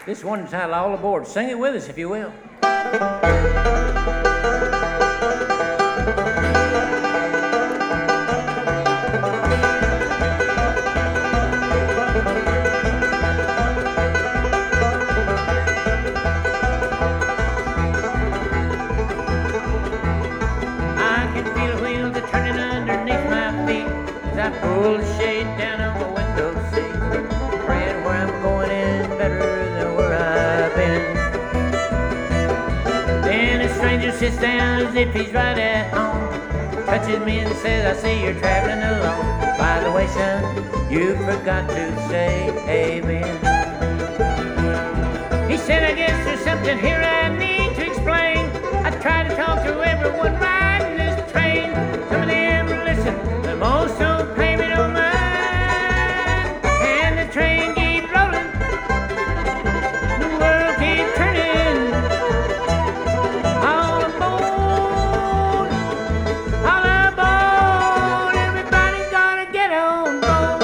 This one entitled All Aboard. Sing it with us, if you will. I can feel wheels a-turning underneath my feet as I pull the shade down on the window seat, praying where I'm going in better than where I've been. Then a stranger sits down as if he's right at home, touches me and says, I see you're traveling alone. By the way, son, you forgot to say amen. He said, I guess there's something here I need to explain. I tried to talk to everyone riding this train. Some of them listen, but most don't pay me no mind. And the train keeps rolling, the world keeps turning. All aboard, everybody's gotta get on board.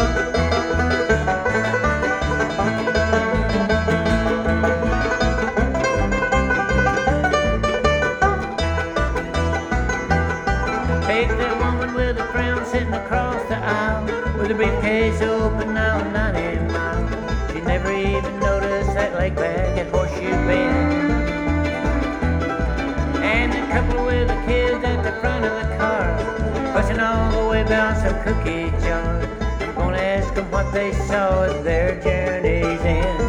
Take that woman with a frown sitting across the aisle, with a briefcase open now 90 miles. She never even noticed that lake back at Horseshoe Bend. And a couple with the kids at the front of the car, pushing all the way down some cookie jar. I'm gonna ask them what they saw at their journey's end.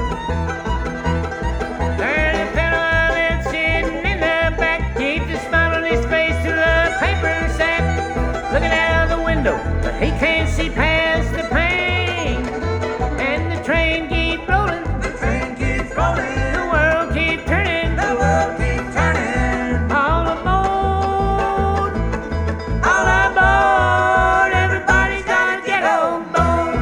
There's a fellow that's sitting in the back, keeps a smile on his face through the paper sack, looking out the window, but he can't see past the pane. And the train keeps rolling, the train keeps rolling, the world keeps turning, the world keeps turning. All aboard, everybody's gotta get on board.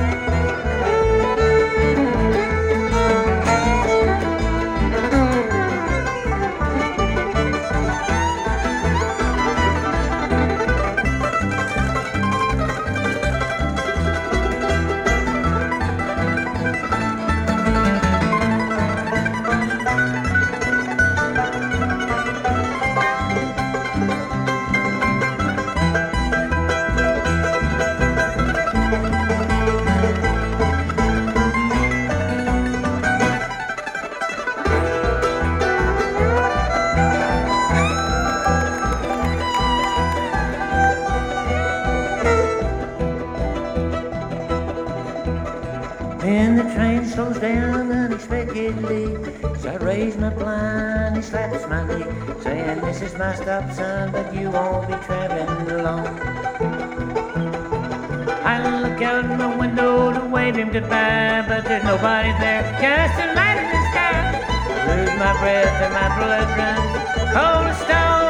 Then the train slows down unexpectedly, so I raise my blind, he slaps my knee, saying, this is my stop, son, but you won't be traveling alone. I look out my window to wave him goodbye, but there's nobody there, just a light in the sky. I lose my breath and my blood runs cold as stone.